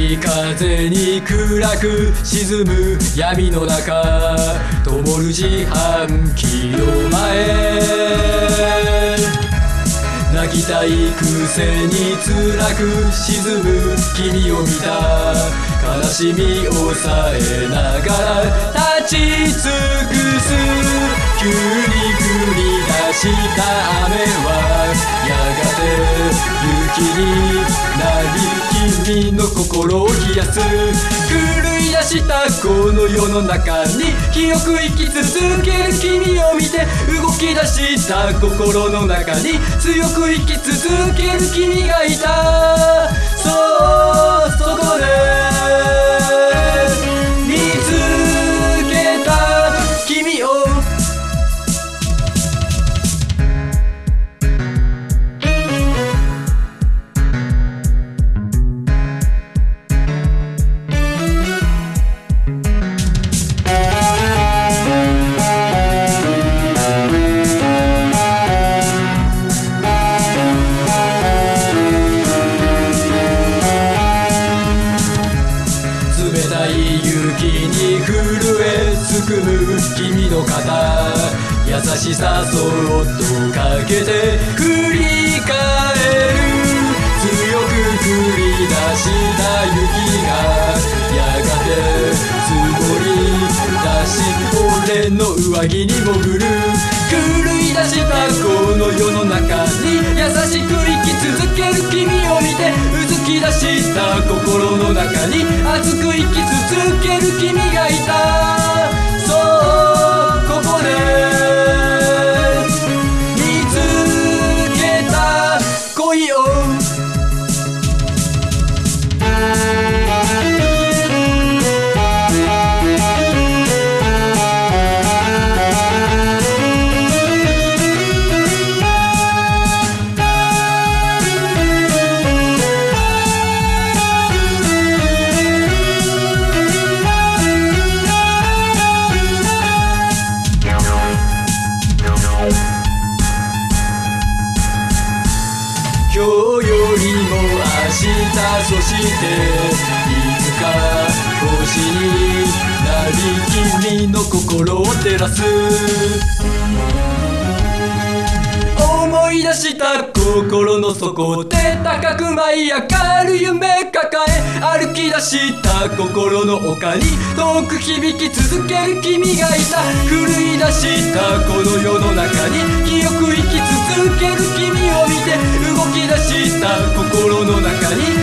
い風に暗く沈む闇の中、灯る自販機の前、泣きたいくせに辛く沈む君を見た。悲しみを抑えながら立ち尽くす。急に降り出した雨はやがて雪になり、君の心を冷やす。狂い出したこの世の中に清く生き続ける君を見て、動き出した心の中に強く生き続ける君がいた。そう、そこで見つけた君を。冷たい雪に震えすくむ君の肩、優しさそっとかけて振り返る。強く降り出した雪がやがて積もり出し、俺の上着に潜る。狂い出したこの世の中に優しく生き続ける君を見て、うずき出した心の中に熱く生き続ける君がいた。そう、ここで見つけた恋を。今日よりも明日、そしていつか星になり、君の心を照らす。思い出した心の底で高く舞い上がる夢抱え、歩き出した心の丘に遠く響き続ける君がいた。狂い出したこの世の中に清く生き続ける君を見て、動き出した心の中に